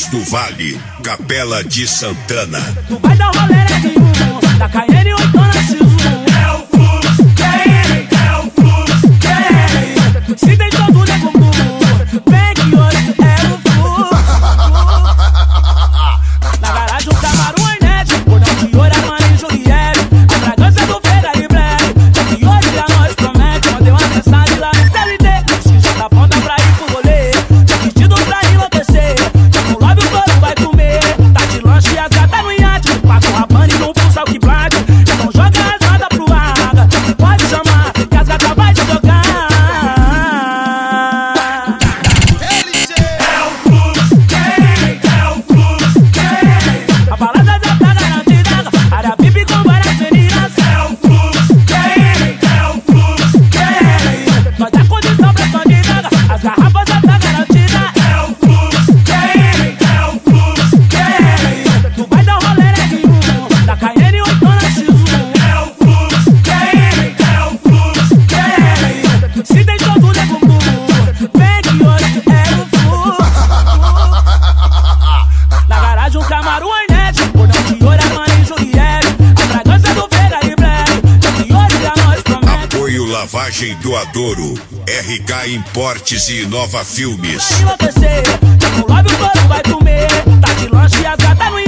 Campos do Vale, Capela de Santana. Tu vai dar rolê nenhum, da Cayenne ou então na X1. É o fluxo, é o fluxo, Se tem todo nego mundo, vem que hoje é o fluxo. Na garagem o Camaro Hornet, cordão de ouro, Armani e Juliette. A fragrância do Ferrari Black, que hoje a nós promete. Mandei uma mensagem lá no CLT, se já tá pronta pra ir pro rolê. Tô vestido pra enlouquecer, no lobby o touro vai comer. Tá de lanche e as gatas no iate, passo rapando e não pulsa o que bate. Então joga as rodas pro ar, pode chamar, que as gatas vai te jogar. A balada já tá garantida, área VIP com várias meninas. é o fluxo, Nós dá condição pra escondida, as garrafas já tá garantida. é o fluxo, Tu vai dar rolê nenhum, da Cayenne ou então na X1. é o fluxo, Se tem todo nego mundo, vem que hoje é o fluxo. Na garagem um Camaro Hornet, cordão de ouro, Armani e Juliette. A fragrância do Ferrari Black, que hoje a nós promete. Apoio Lavagem do Adouro, RK Importes e Nova Filmes. Vai enlouquecer, no lobby o touro vai comer. Tá de lanche e as gatas no